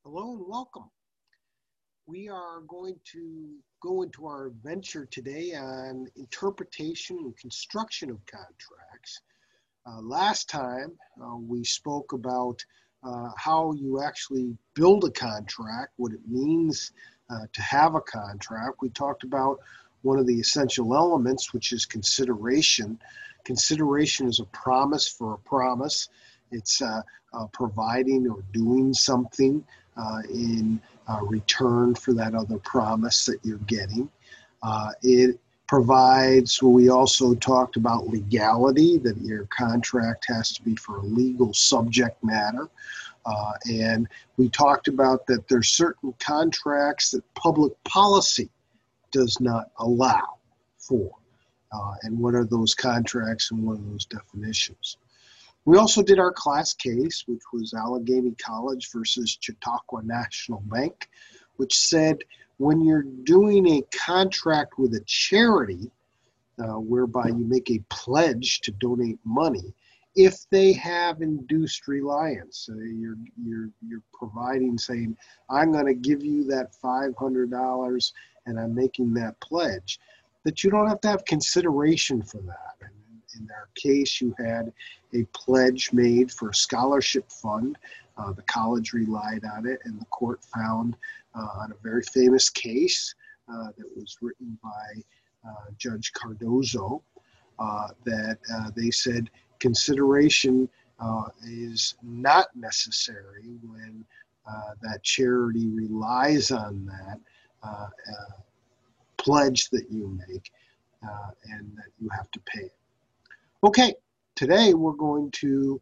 Hello and welcome. We are going to go into our adventure today on interpretation and construction of contracts. Last time we spoke about how you actually build a contract, what it means to have a contract. We talked about one of the essential elements, which is consideration. Consideration is a promise for a promise. It's providing or doing something in return for that other promise that you're getting. It provides, well, we also talked about legality, that your contract has to be for a legal subject matter. And we talked about that there's certain contracts that public policy does not allow for. And what are those contracts and what are those definitions? We also did our class case, which was Allegheny College versus Chautauqua National Bank, which said when you're doing a contract with a charity, whereby you make a pledge to donate money, if they have induced reliance, you're providing, saying, I'm going to give you that $500 and I'm making that pledge, that you don't have to have consideration for that. And in our case, you had a pledge made for a scholarship fund. The college relied on it, and the court found on a very famous case that was written by Judge Cardozo that they said consideration is not necessary when that charity relies on that pledge that you make and that you have to pay it. Okay, today we're going to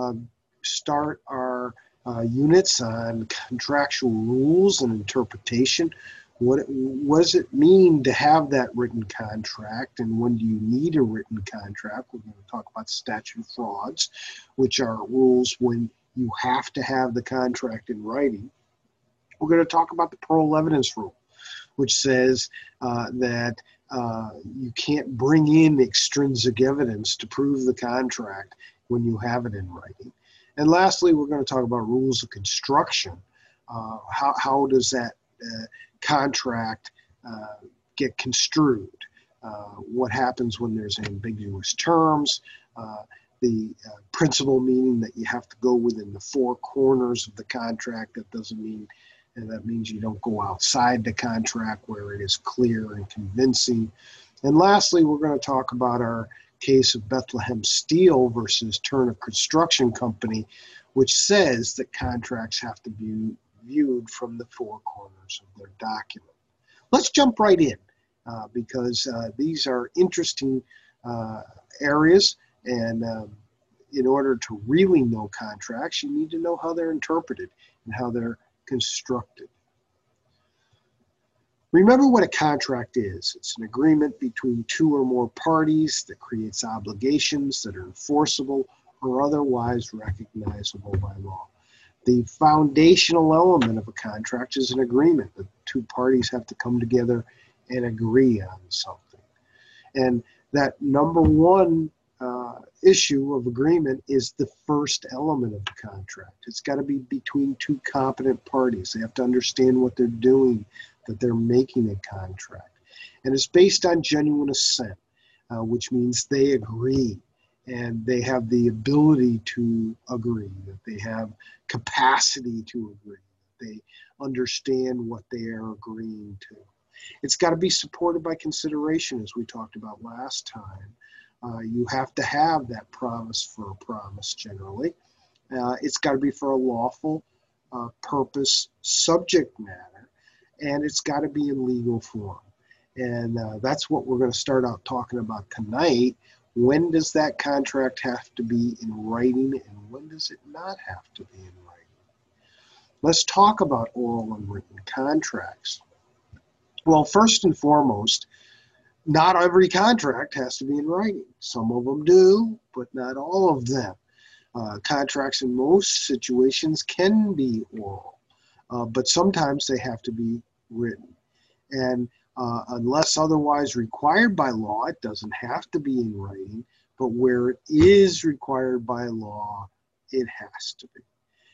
start our units on contractual rules and interpretation. What does it mean to have that written contract, and when do you need a written contract? We're going to talk about statute of frauds, which are rules when you have to have the contract in writing. We're going to talk about the parole evidence rule, which says that you can't bring in extrinsic evidence to prove the contract when you have it in writing. And lastly, we're going to talk about rules of construction. How does that contract get construed? What happens when there's ambiguous terms? The principle meaning that you have to go within the four corners of the contract. That doesn't mean, and that means you don't go outside the contract where it is clear and convincing. And lastly, we're going to talk about our case of Bethlehem Steel versus Turner Construction Company, which says that contracts have to be viewed from the four corners of their document. Let's jump right in because these are interesting areas, and in order to really know contracts, you need to know how they're interpreted and how they're constructed. Remember what a contract is. It's an agreement between two or more parties that creates obligations that are enforceable or otherwise recognizable by law. The foundational element of a contract is an agreement. The two parties have to come together and agree on something. And that number one issue of agreement is the first element of the contract. It's got to be between two competent parties. They have to understand what they're doing, that they're making a contract. And it's based on genuine assent, which means they agree and they have the ability to agree, that they have capacity to agree, that they understand what they are agreeing to. It's got to be supported by consideration, as we talked about last time. You have to have that promise for a promise generally. It's got to be for a lawful purpose subject matter, and it's got to be in legal form. And that's what we're going to start out talking about tonight. When does that contract have to be in writing, and when does it not have to be in writing? Let's talk about oral and written contracts. Well, first and foremost, not every contract has to be in writing. Some of them do, but not all of them. Contracts in most situations can be oral, but sometimes they have to be written. And unless otherwise required by law, it doesn't have to be in writing, but where it is required by law, it has to be.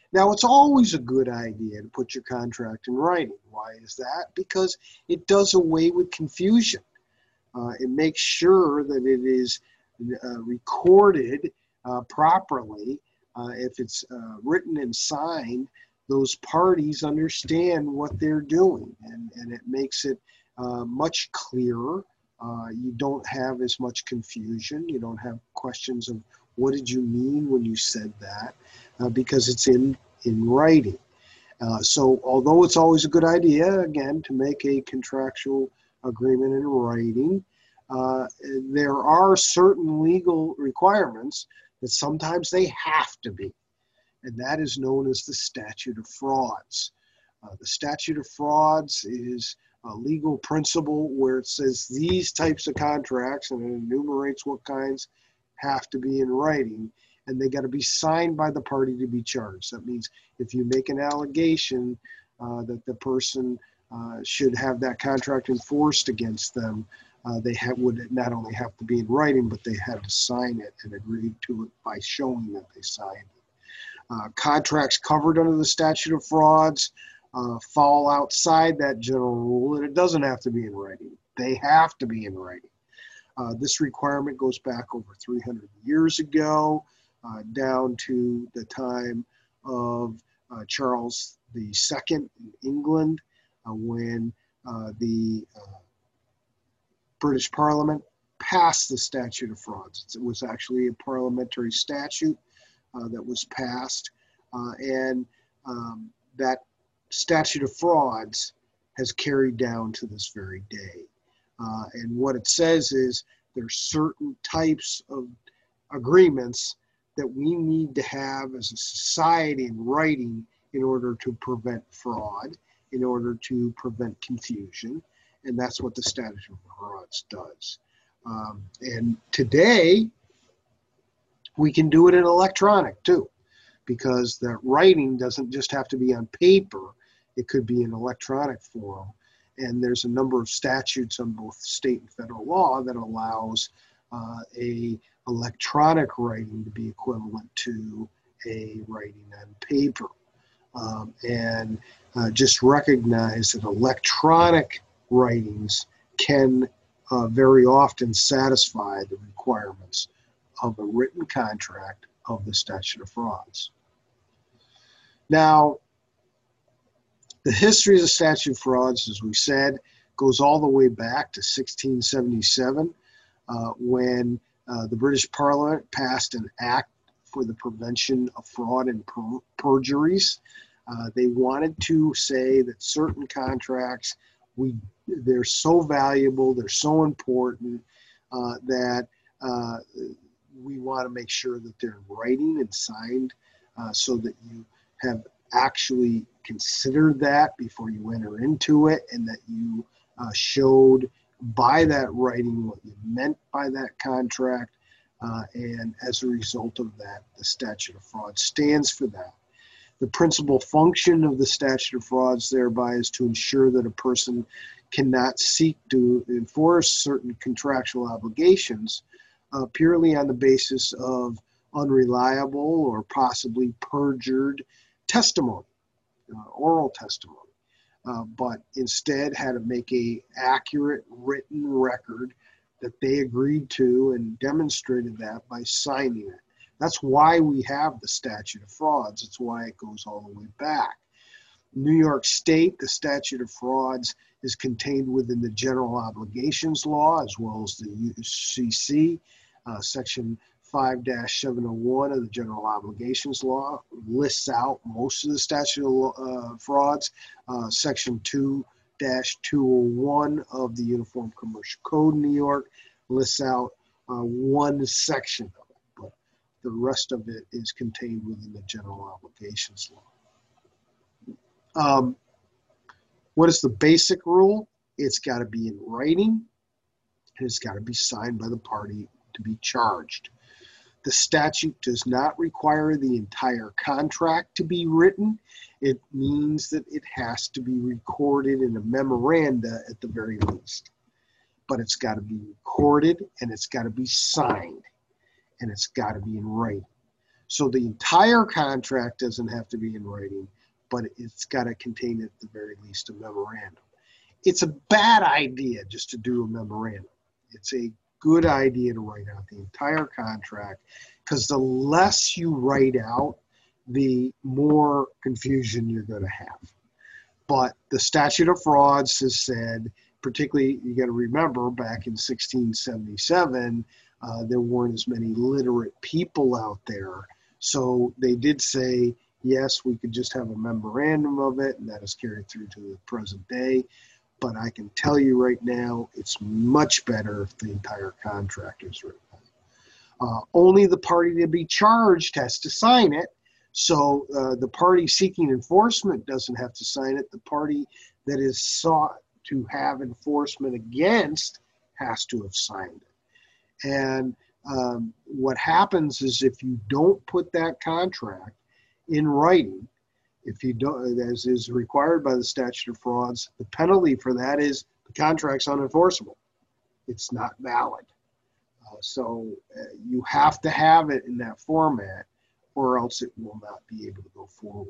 Now, it's always a good idea to put your contract in writing. Why is that? Because it does away with confusion. It makes sure that it is recorded properly. If it's written and signed, those parties understand what they're doing, and it makes it much clearer. You don't have as much confusion. You don't have questions of what did you mean when you said that, because it's in writing. So although it's always a good idea, again, to make a contractual agreement in writing, there are certain legal requirements that sometimes they have to be, and that is known as the statute of frauds. The statute of frauds is a legal principle where it says these types of contracts, and it enumerates what kinds have to be in writing, and they got to be signed by the party to be charged. That means if you make an allegation that the person should have that contract enforced against them, they would not only have to be in writing, but they had to sign it and agree to it by showing that they signed it. Contracts covered under the statute of frauds fall outside that general rule, and it doesn't have to be in writing. They have to be in writing. This requirement goes back over 300 years ago, down to the time of Charles II in England, when the British Parliament passed the statute of frauds. It was actually a parliamentary statute that was passed, and that statute of frauds has carried down to this very day. And what it says is there's certain types of agreements that we need to have as a society in writing in order to prevent fraud, in order to prevent confusion, and that's what the statute of frauds does. And today, we can do it in electronic too, because that writing doesn't just have to be on paper, it could be in electronic form. And there's a number of statutes on both state and federal law that allows a electronic writing to be equivalent to a writing on paper. And just recognize that electronic writings can very often satisfy the requirements of a written contract of the statute of frauds. Now, the history of the statute of frauds, as we said, goes all the way back to 1677, when the British Parliament passed an act for the prevention of fraud and perjuries. They wanted to say that certain contracts, they're so valuable, they're so important, that we want to make sure that they're in writing and signed, so that you have actually considered that before you enter into it, and that you showed by that writing what you meant by that contract, and as a result of that, the statute of frauds stands for that. The principal function of the statute of frauds thereby is to ensure that a person cannot seek to enforce certain contractual obligations purely on the basis of unreliable or possibly perjured testimony, oral testimony, but instead had to make an accurate written record that they agreed to and demonstrated that by signing it. That's why we have the statute of frauds. It's why it goes all the way back. New York State, the statute of frauds is contained within the General Obligations Law, as well as the UCC. Section 5-701 of the General Obligations Law lists out most of the statute of frauds. Section 2-201 of the Uniform Commercial Code in New York lists out one section of it, but the rest of it is contained within the General Obligations Law. What is the basic rule? It's got to be in writing, and it's got to be signed by the party to be charged. The statute does not require the entire contract to be written. It means that it has to be recorded in a memoranda at the very least. But it's got to be recorded, and it's got to be signed, and it's got to be in writing. So the entire contract doesn't have to be in writing, but it's got to contain at the very least a memorandum. It's a bad idea just to do a memorandum. It's a good idea to write out the entire contract, because the less you write out, the more confusion you're going to have. But the statute of frauds has said, particularly, you got to remember, back in 1677, there weren't as many literate people out there. So they did say, yes, we could just have a memorandum of it, and that is carried through to the present day. But I can tell you right now, it's much better if the entire contract is written. Only the party to be charged has to sign it. So the party seeking enforcement doesn't have to sign it. The party that is sought to have enforcement against has to have signed it. And what happens is, if you don't put that contract in writing, if you don't, as is required by the statute of frauds, the penalty for that is the contract's unenforceable. It's not valid. So you have to have it in that format, or else it will not be able to go forward.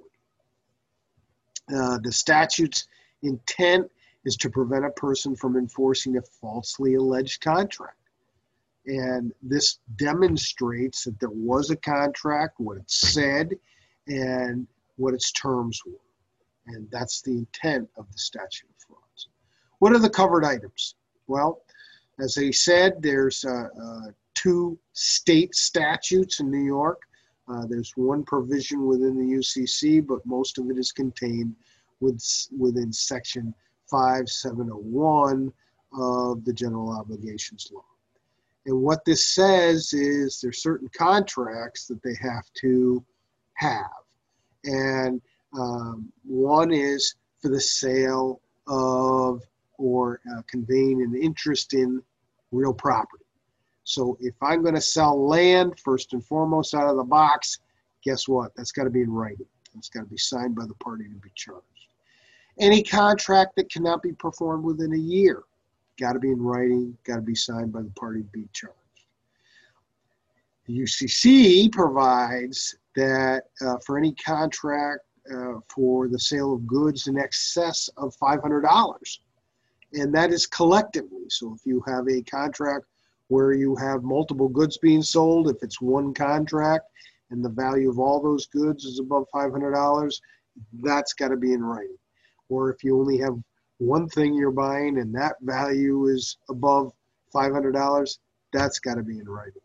The statute's intent is to prevent a person from enforcing a falsely alleged contract. And this demonstrates that there was a contract, what it said, and what its terms were. And that's the intent of the statute of frauds. What are the covered items? Well, as I said, there's 2 state statutes in New York. There's one provision within the UCC, but most of it is contained within Section 5701 of the General Obligations Law. And what this says is there's certain contracts that they have to have. And one is for the sale of or conveying an interest in real property. So if I'm going to sell land, first and foremost, out of the box, guess what? That's got to be in writing. It's got to be signed by the party to be charged. Any contract that cannot be performed within a year, got to be in writing, got to be signed by the party to be charged. The UCC provides that for any contract for the sale of goods in excess of $500, and that is collectively. So if you have a contract where you have multiple goods being sold, if it's one contract and the value of all those goods is above $500, that's got to be in writing. Or if you only have one thing you're buying and that value is above $500, that's got to be in writing.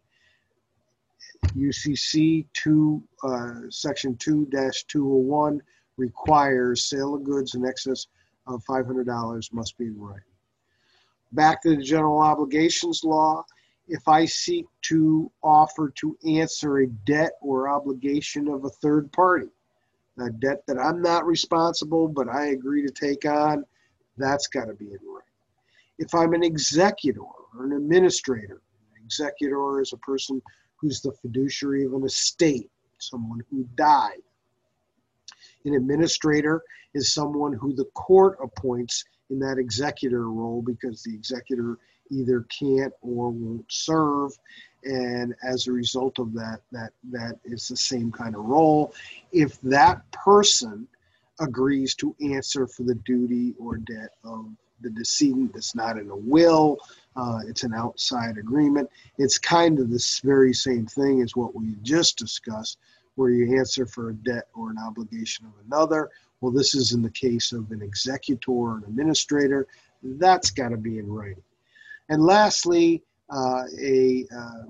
UCC Section 2-201 requires sale of goods in excess of $500 must be in writing. Back to the General Obligations Law, if I seek to offer to answer a debt or obligation of a third party, a debt that I'm not responsible but I agree to take on, that's got to be in writing. If I'm an executor or an administrator, an executor is a person who's the fiduciary of an estate, someone who died. An administrator is someone who the court appoints in that executor role because the executor either can't or won't serve, and as a result of that is the same kind of role. If that person agrees to answer for the duty or debt of the decedent that's not in a will, it's an outside agreement. It's kind of this very same thing as what we just discussed, where you answer for a debt or an obligation of another. Well, this is in the case of an executor or an administrator. That's got to be in writing. And lastly, a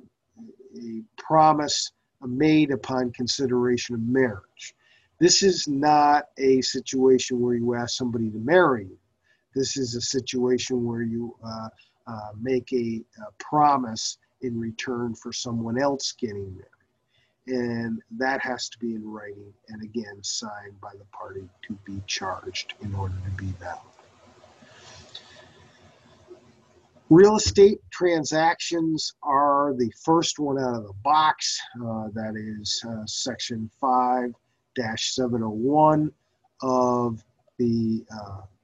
promise made upon consideration of marriage. This is not a situation where you ask somebody to marry you. This is a situation where you make a promise in return for someone else getting married. And that has to be in writing and, again, signed by the party to be charged in order to be valid. Real estate transactions are the first one out of the box. That is Section 5-701 of the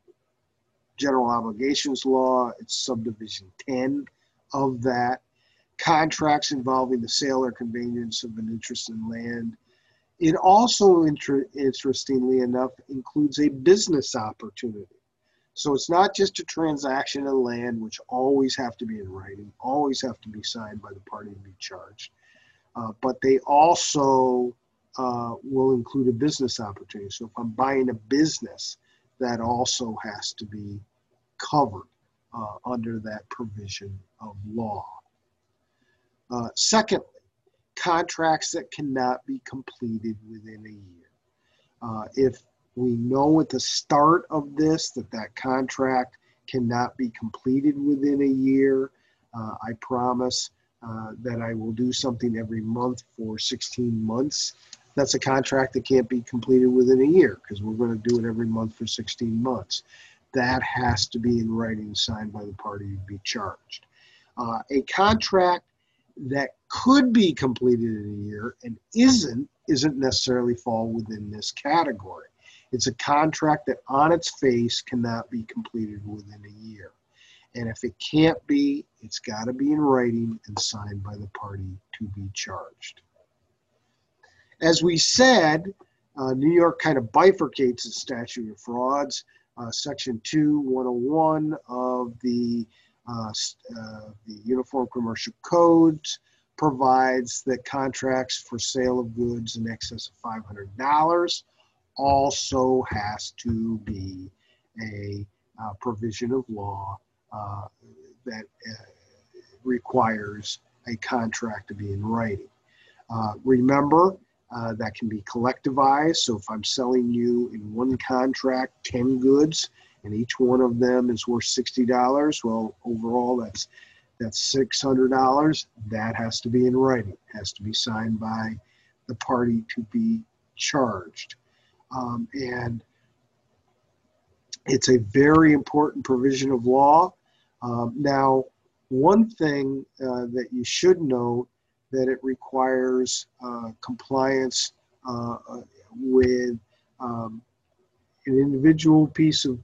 General Obligations Law. It's subdivision 10 of that. contracts involving the sale or conveyance of an interest in land. It also, interestingly enough, includes a business opportunity. So it's not just a transaction of land, which always have to be in writing, always have to be signed by the party to be charged, but they also will include a business opportunity. So if I'm buying a business, that also has to be covered under that provision of law. Secondly, contracts that cannot be completed within a year. If we know at the start of this that contract cannot be completed within a year, I promise that I will do something every month for 16 months. That's a contract that can't be completed within a year because we're going to do it every month for 16 months. That has to be in writing, signed by the party to be charged. A contract that could be completed in a year and isn't necessarily fall within this category. It's a contract that on its face cannot be completed within a year. And if it can't be, it's got to be in writing and signed by the party to be charged. As we said, New York kind of bifurcates the statute of frauds. Section 2-101 of the Uniform Commercial Codes provides that contracts for sale of goods in excess of $500 also has to be a provision of law that requires a contract to be in writing. Remember, that can be collectivized. So if I'm selling you in one contract 10 goods and each one of them is worth $60, well, overall that's $600. That has to be in writing, has to be signed by the party to be charged. And it's a very important provision of law. Now, one thing that you should note, that it requires compliance with an individual piece of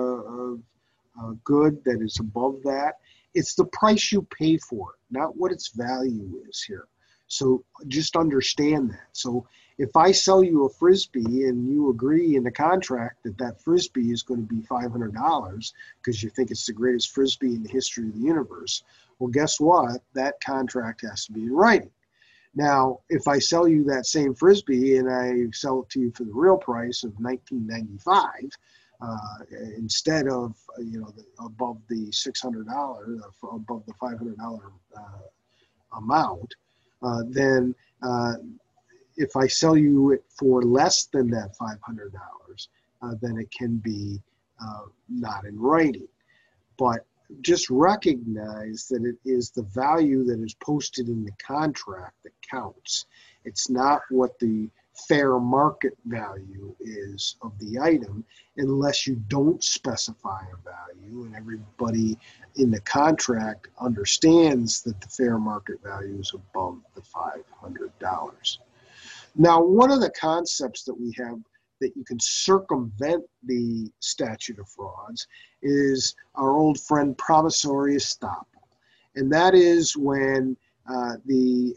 good that is above that. It's the price you pay for it, not what its value is here. So just understand that. So if I sell you a Frisbee and you agree in the contract that that Frisbee is going to be $500 because you think it's the greatest Frisbee in the history of the universe, well, guess what? That contract has to be in writing. Now, if I sell you that same Frisbee and I sell it to you for the real price of $19.95, instead of above the $600, above the $500 amount, then if I sell you it for less than that $500, then it can be not in writing. But just recognize that it is the value that is posted in the contract that counts. It's not what the fair market value is of the item unless you don't specify a value, and everybody in the contract understands that the fair market value is above the $500. Now, one of the concepts that we have that you can circumvent the statute of frauds is our old friend promissory estoppel. And that is when the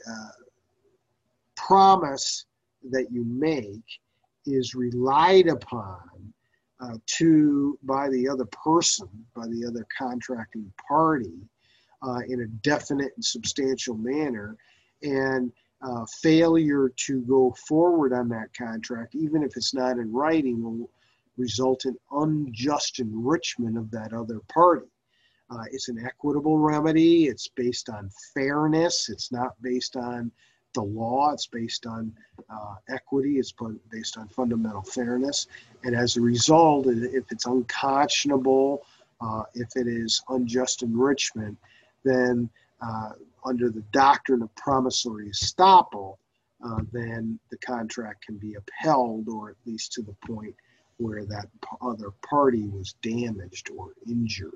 promise that you make is relied upon by the other person, by the other contracting party in a definite and substantial manner, and failure to go forward on that contract, even if it's not in writing, will result in unjust enrichment of that other party. It's an equitable remedy. It's based on fairness. It's not based on the law. It's based on equity. It's based on fundamental fairness. And as a result, if it's unconscionable, if it is unjust enrichment, then under the doctrine of promissory estoppel, then the contract can be upheld, or at least to the point where that other party was damaged or injured.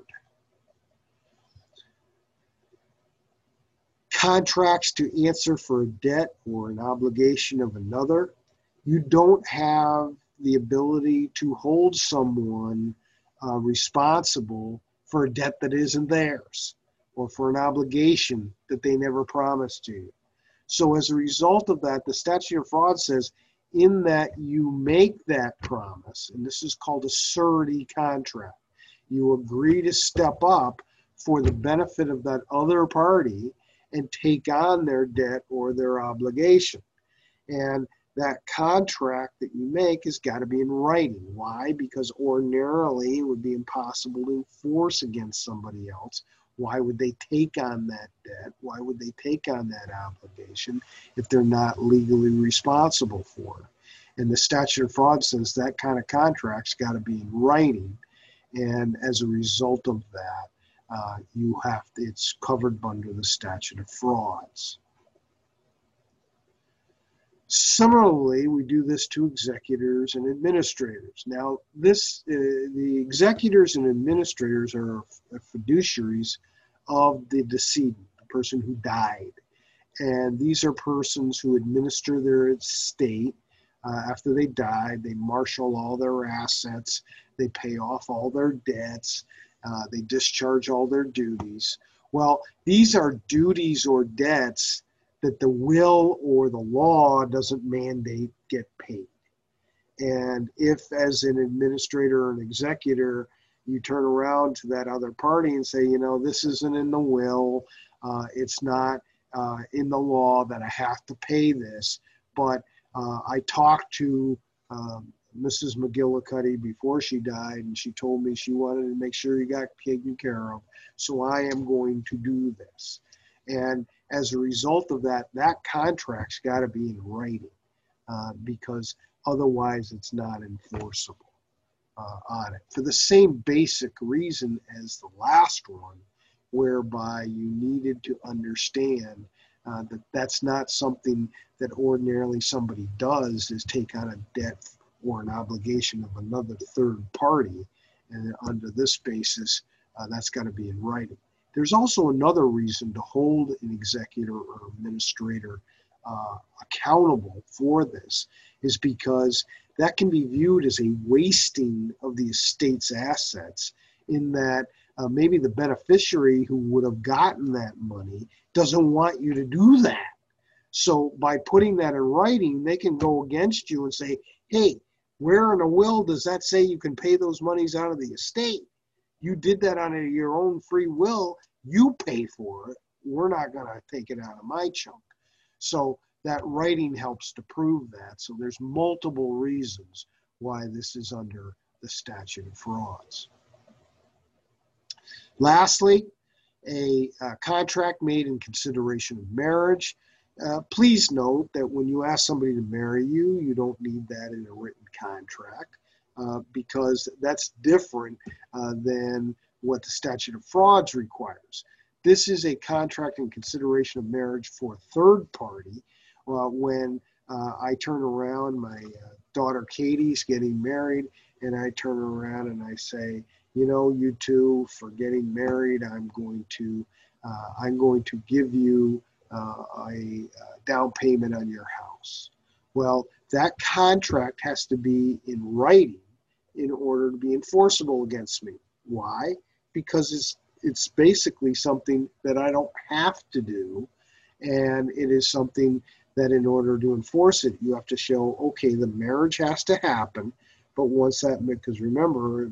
Contracts to answer for a debt or an obligation of another. You don't have the ability to hold someone responsible for a debt that isn't theirs. or for an obligation that they never promised to you. So as a result of that, the statute of frauds says in that you make that promise, and this is called a surety contract. You agree to step up for the benefit of that other party and take on their debt or their obligation. And that contract that you make has got to be in writing. Why? Because ordinarily it would be impossible to enforce against somebody else. Why would they take on that debt? Why would they take on that obligation if they're not legally responsible for it? And the statute of frauds says that kind of contract's got to be in writing. And as a result of that, it's covered under the statute of frauds. Similarly, we do this to executors and administrators. Now, the executors and administrators are fiduciaries of the decedent, the person who died. And these are persons who administer their estate after they died. They marshal all their assets. They pay off all their debts. They discharge all their duties. Well, these are duties or debts that the will or the law doesn't mandate get paid. And if, as an administrator or an executor, you turn around to that other party and say, this isn't in the will, it's not in the law that I have to pay this, but I talked to Mrs. McGillicuddy before she died, and she told me she wanted to make sure you got taken care of, so I am going to do this. And as a result of that, that contract's got to be in writing because otherwise it's not enforceable on it. For the same basic reason as the last one, whereby you needed to understand that that's not something that ordinarily somebody does, is take on a debt or an obligation of another third party. And under this basis, that's got to be in writing. There's also another reason to hold an executor or administrator accountable for this, is because that can be viewed as a wasting of the estate's assets, in that maybe the beneficiary who would have gotten that money doesn't want you to do that. So by putting that in writing, they can go against you and say, hey, where in a will does that say you can pay those monies out of the estate? You did that on your own free will. You pay for it. We're not going to take it out of my chunk. So that writing helps to prove that. So there's multiple reasons why this is under the statute of frauds. Lastly, a contract made in consideration of marriage. Please note that when you ask somebody to marry you, you don't need that in a written contract because that's different than what the statute of frauds requires. This is a contract in consideration of marriage for a third party. When I turn around, my daughter Katie's getting married, and I turn around and I say, you two, for getting married, I'm going to give you a down payment on your house. Well, that contract has to be in writing in order to be enforceable against me. Why? Because it's basically something that I don't have to do, and it is something that in order to enforce it, you have to show, okay, the marriage has to happen, but once that, because remember,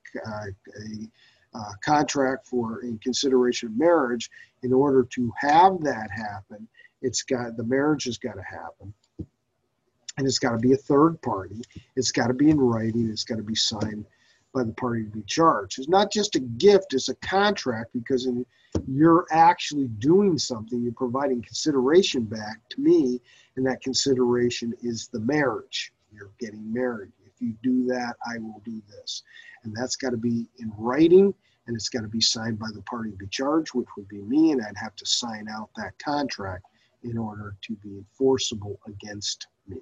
a contract in consideration of marriage, in order to have that happen, the marriage has got to happen, and it's got to be a third party. It's got to be in writing. It's got to be signed by the party to be charged. It's not just a gift, it's a contract, because you're actually doing something. You're providing consideration back to me, and that consideration is the marriage. You're getting married. If you do that, I will do this. And that's got to be in writing, and it's got to be signed by the party to be charged, which would be me, and I'd have to sign out that contract in order to be enforceable against me.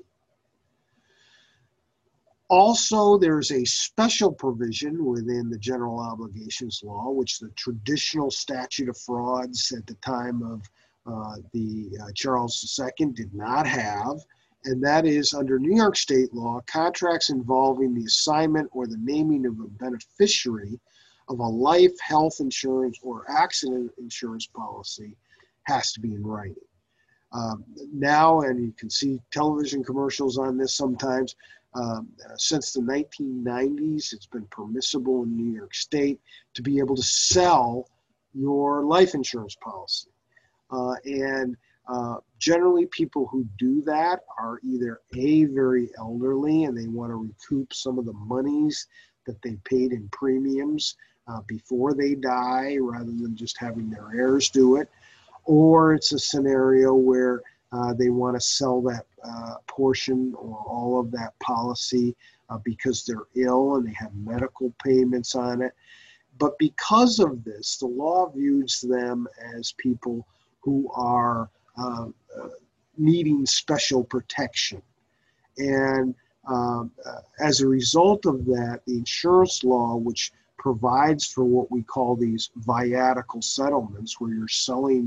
Also, there's a special provision within the general obligations law, which the traditional statute of frauds at the time of Charles II did not have, and that is under New York state law, contracts involving the assignment or the naming of a beneficiary of a life, health insurance, or accident insurance policy has to be in writing. Now, and you can see television commercials on this sometimes, since the 1990s, it's been permissible in New York State to be able to sell your life insurance policy. And generally people who do that are either very elderly and they want to recoup some of the monies that they paid in premiums before they die rather than just having their heirs do it. Or it's a scenario where they want to sell that portion or all of that policy because they're ill and they have medical payments on it. But because of this, the law views them as people who are needing special protection. And as a result of that, the insurance law, which provides for what we call these viatical settlements, where you're selling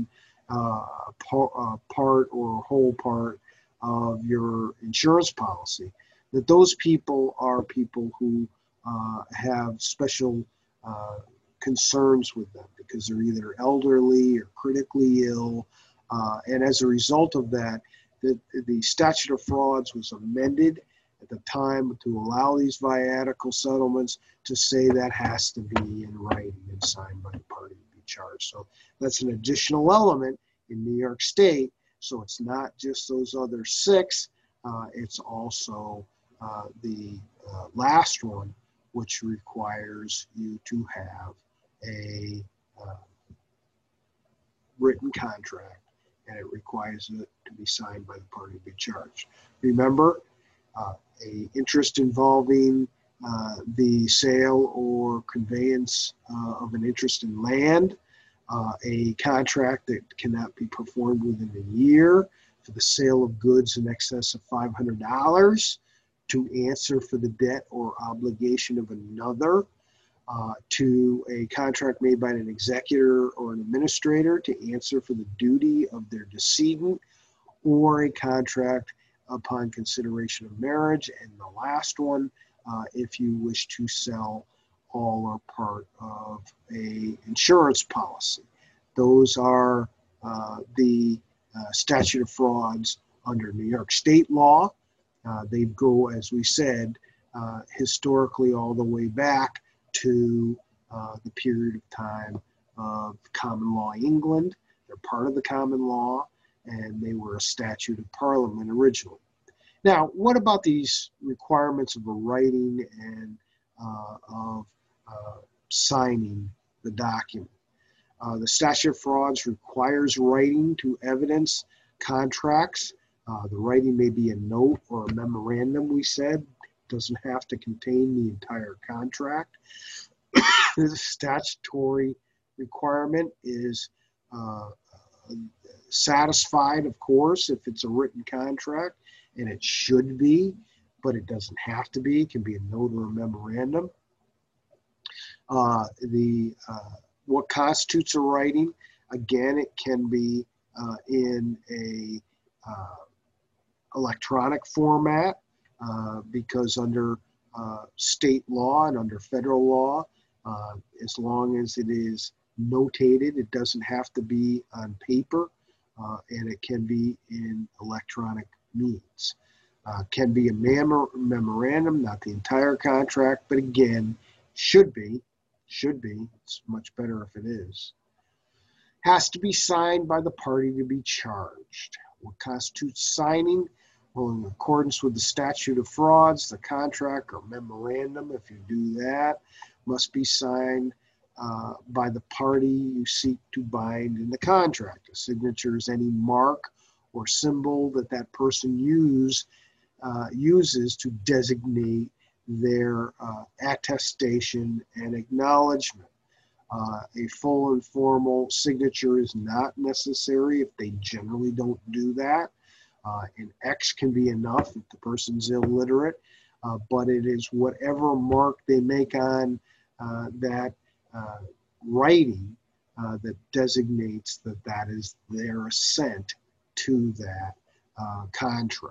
part or whole part of your insurance policy, that those people are people who have special concerns with them because they're either elderly or critically ill. And as a result of that, the statute of frauds was amended at the time to allow these viatical settlements to say that has to be in writing and signed by the party to be charged. So that's an additional element in New York State. So it's not just those other six, it's also the last one, which requires you to have a written contract, and it requires it to be signed by the party to be charged. Remember, a interest involving the sale or conveyance of an interest in land, a contract that cannot be performed within a year for the sale of goods in excess of $500, to answer for the debt or obligation of another, to a contract made by an executor or an administrator to answer for the duty of their decedent, or a contract upon consideration of marriage. And the last one, if you wish to sell all or part of a insurance policy. Those are the statute of frauds under New York State law. They go, as we said, historically all the way back to the period of time of common law England. They're part of the common law, and they were a statute of Parliament originally. Now, what about these requirements of a writing and of signing the document? The statute of frauds requires writing to evidence contracts. The writing may be a note or a memorandum, we said. It doesn't have to contain the entire contract. The statutory requirement is satisfied, of course, if it's a written contract, and it should be, but it doesn't have to be. It can be a note or a memorandum. What constitutes a writing? Again, it can be in a electronic format because under state law and under federal law, as long as it is notated, it doesn't have to be on paper, and it can be in electronic means. Can be a memorandum, not the entire contract, but again, should be. It's much better if it is. Has to be signed by the party to be charged. What constitutes signing? Well, in accordance with the statute of frauds, the contract or memorandum, if you do that, must be signed by the party you seek to bind in the contract. A signature is any mark or symbol that that person uses to designate their attestation and acknowledgement. A full and formal signature is not necessary if they generally don't do that. An X can be enough if the person's illiterate, but it is whatever mark they make on that writing that designates that that is their assent to that contract.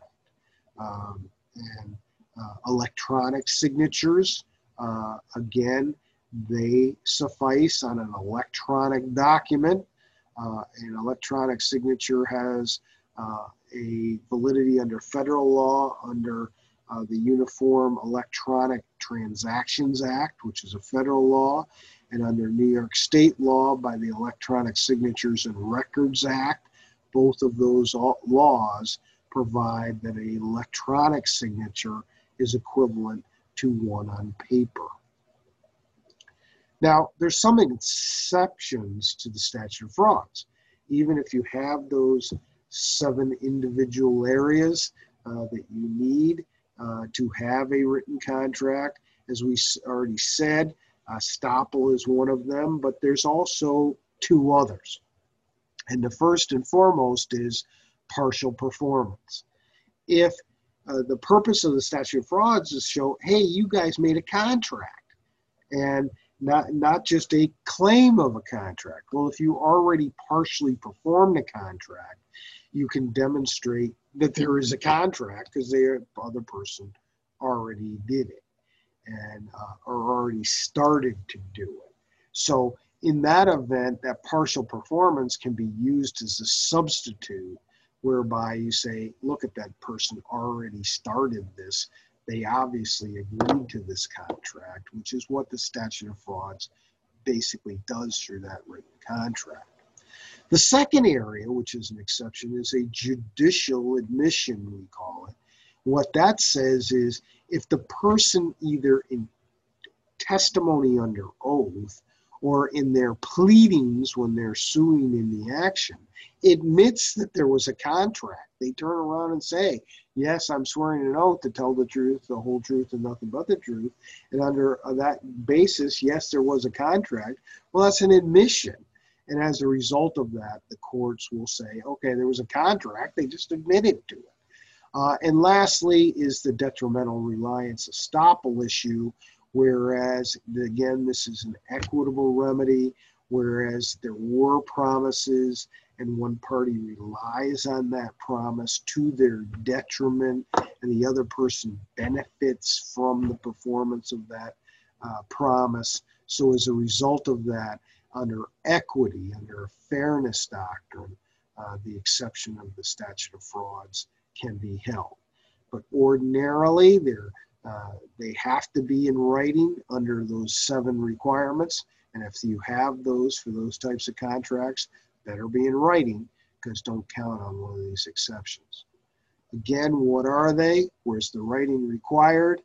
And electronic signatures, again, They suffice on an electronic document. An electronic signature has a validity under federal law, under the Uniform Electronic Transactions Act, which is a federal law, and under New York State law by the Electronic Signatures and Records Act. Both of those laws provide that an electronic signature is equivalent to one on paper. Now, there's some exceptions to the statute of frauds. Even if you have those 7 individual areas that you need to have a written contract, as we already said, estoppel is one of them, but there's also 2 others. And the first and foremost is partial performance. If the purpose of the statute of frauds is to show, hey, you guys made a contract, and not just a claim of a contract. Well, if you already partially performed a contract, you can demonstrate that there is a contract because the other person already did it and or already started to do it. So in that event, that partial performance can be used as a substitute, whereby you say, look at that person already started this. They obviously agreed to this contract, which is what the statute of frauds basically does through that written contract. The second area, which is an exception, is a judicial admission, we call it. What that says is if the person either in testimony under oath or in their pleadings when they're suing in the action admits that there was a contract, they turn around and say, yes, I'm swearing an oath to tell the truth, the whole truth, and nothing but the truth. And under that basis, yes, there was a contract. Well, that's an admission. And as a result of that, the courts will say, okay, there was a contract. They just admitted to it. And lastly is the detrimental reliance estoppel issue, whereas, again, this is an equitable remedy, whereas there were promises and one party relies on that promise to their detriment and the other person benefits from the performance of that promise. So as a result of that, under equity, under a fairness doctrine, the exception of the statute of frauds can be held. But ordinarily, they have to be in writing under those 7 requirements. And if you have those for those types of contracts, better be in writing, because don't count on one of these exceptions. Again, what are they? Where's the writing required?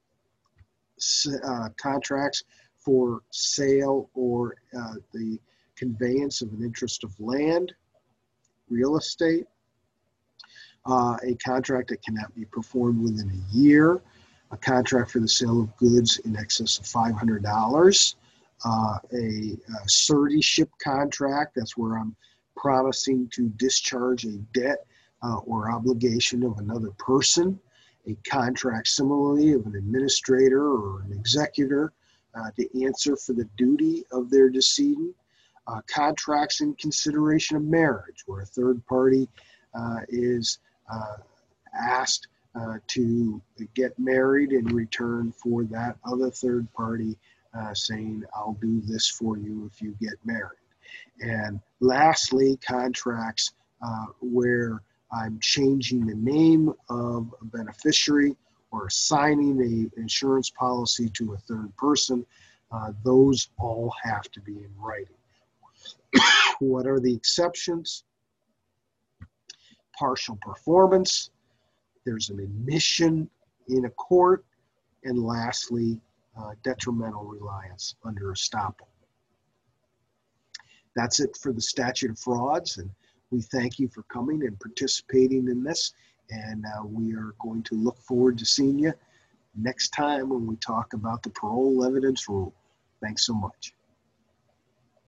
Contracts for sale or the conveyance of an interest of land, real estate, a contract that cannot be performed within a year, a contract for the sale of goods in excess of $500, a suretyship contract, that's where I'm promising to discharge a debt or obligation of another person, a contract similarly of an administrator or an executor to answer for the duty of their decedent, contracts in consideration of marriage, where a third party is asked to get married in return for that other third party saying, I'll do this for you if you get married. And lastly, contracts where I'm changing the name of a beneficiary or assigning an insurance policy to a third person. Those all have to be in writing. What are the exceptions? Partial performance. There's an admission in a court. And lastly, detrimental reliance under estoppel. That's it for the statute of frauds, and we thank you for coming and participating in this, and we are going to look forward to seeing you next time when we talk about the parole evidence rule. Thanks so much.